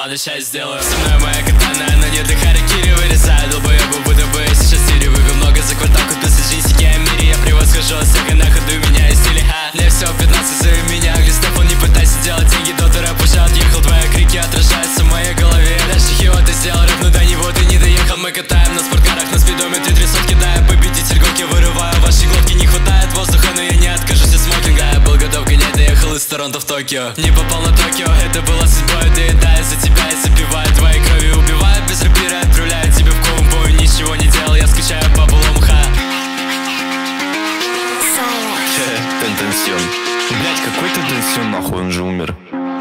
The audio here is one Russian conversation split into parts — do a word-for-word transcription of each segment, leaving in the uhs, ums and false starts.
ладно, сейчас сделаю. Со мной моя катана, но не до харакири вырезаю. Долбоебу, будто бы я сейчас в стиле. Выпил много за квартал, купился джинсики Амири. Я превосхожу всех, и на ходу меня из стиля. Мне все пятнадцать, зови меня Глистефон, не пытайся делать деньги, до рэп уже отъехал. Твои крики отражаются в моей голове. Дальше хио ты сделал рэп, но до него ты не доехал. Мы катаем на спорткарах, на спидометре три сотки, да, я победитель гонки, вырываю ваши глотки. Не хватает воздуха, но я не откажусь от смокинга. Я был готов гонять, доехал из Торонто в Токио. Не попал на Токио, это было судьбой. Доедаю за тебя и запиваю твоей крови. Убиваю без рапира, отправляю тебя в коумбой. Ничего не делал, я скучаю по былому ха. Тентенсион. Блять, какой Тентенсион, нахуй, он же умер.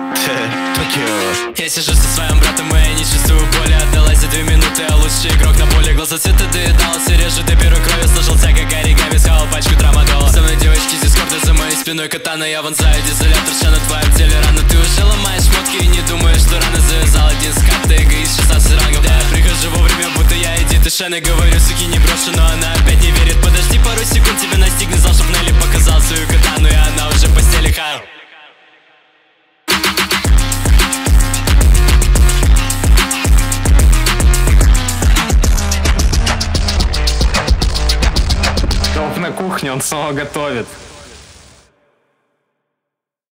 Я сижу со своим братом, и я не чувствую боли. Отдалась за две минуты, а лучший игрок на поле. Глаза цвета доедался, режу до первой крови. Сложился как оригами, схавал пачку трамадола. Со мной девочки из эскорта, за моей спиной катана. Я вонзаю дизолятор, ща на твоем теле рано. Ты уже ломаешь шмотки и не думаешь, что рано завязал. Один скап, ты эгоист, шестнадцать рангов. Да, я прихожу вовремя, будто я иди Тышены. Говорю, суки, не брошу, но она опять не верит. Подожди пару секунд, тебя настигнет зал, чтоб Нелли показал свою катану. И она уже в постели, ха. Топ на кухне, он снова готовит.